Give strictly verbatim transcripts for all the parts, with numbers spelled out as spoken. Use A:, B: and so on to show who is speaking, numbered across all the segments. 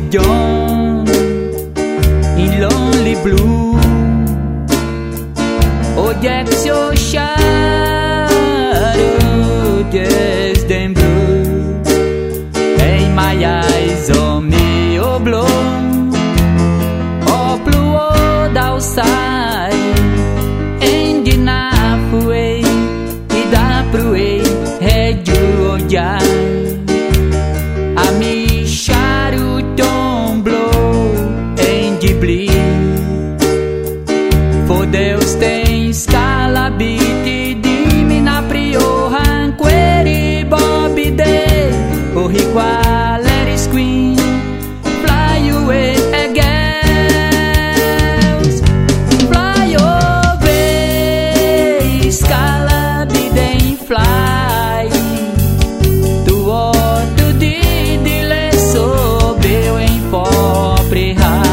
A: John in Lonely Blue. Oh, Jack's your shadow, just them blue. In my eyes, oh me, oh blow. Oh, blue, oh, outside. And enough way, it up way, head you, oh, yeah. For Deus tem scala biti dimmi na prio hanqueri Bobby Day o riqua let is queen fly away again fly away scala bidem fly tu o tu di di le so beu em pobre high.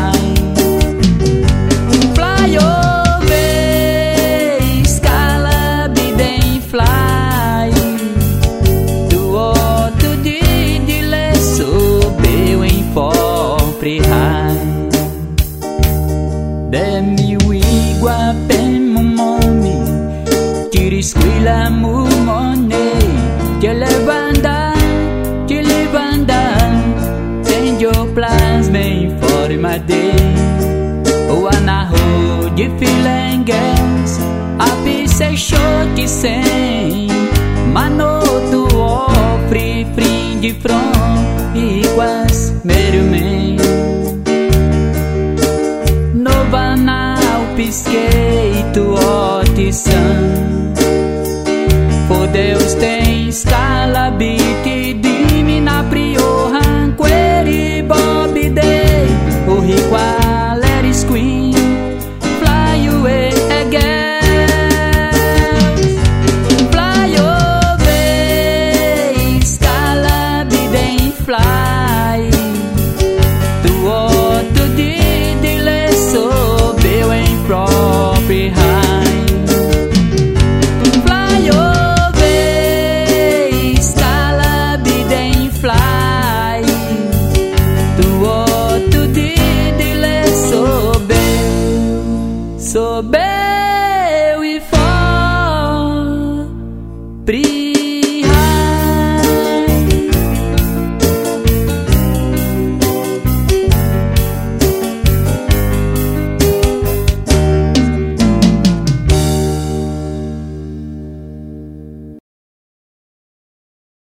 A: Demi igua pemo momi tiri squilla mu money te levanta te levanta change your plans bem for my day o anaho de filangas a pisse short sem